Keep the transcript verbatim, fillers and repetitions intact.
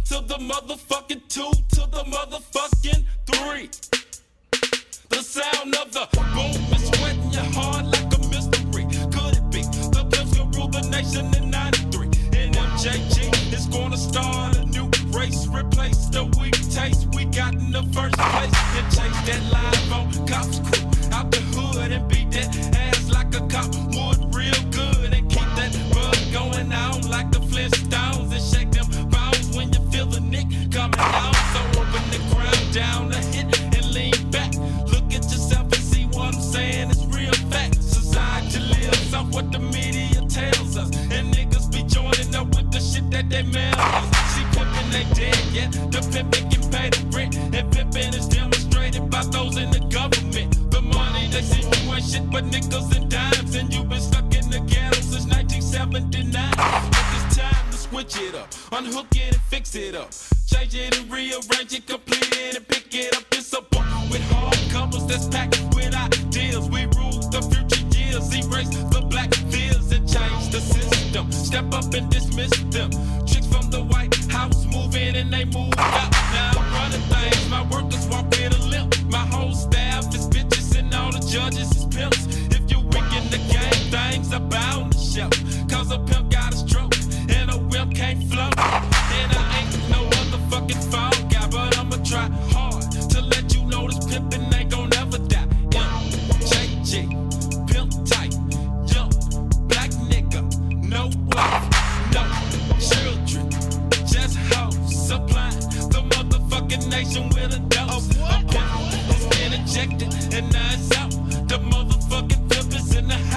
to the motherfucking two to the motherfucking three. The sound of the boom is sweating your heart like a mystery. Could it be the pimps gonna rule the nation in ninety-three? And M J G is gonna start a new race, replace the weak taste we got in the first place, and chase that live on Cops Crew out the hood and beat that ass like a cop would real good, and keep that bug going on like the Flintstones, and shake them bones when you feel the nick coming out. So open the ground down the hit and lean back. Look at yourself and see what I'm saying. It's real fact. Society lives off what the media tells us, and niggas be joining up with the shit that they mail us. See pimpin' ain't dead yet. The pimpin' can pay the rent, and pimpin' is demonstrated by those in the government. The money they see you ain't shit but nickels and dimes, and you been stuck in the ghetto since nineteen seventy-nine. But it's time to switch it up, unhook it and fix it up, change it and rearrange it, complete it and pick it up. It's a book with hard covers that's packed with ideas. We rule the future years, erase the black fears and change the system. Step up and dismiss them. Tricks from the White House move in and they move out. Now I'm running things, my workers walk with a limp. My whole staff is bitches and all the judges is pimps. If you weak in the game, things are bound to show. Cause a pimp got a stroke and a wimp can't float. And I ain't no motherfucking fall guy, but I'ma try hard to let you know this pimpin' ain't gon' never die. M J G, pimp tight, young black nigga, no wife, no children, just hoes, supplying the motherfucking nation with a dose. A pimp has been ejected and now it's out. The motherfucking pimp is in the house.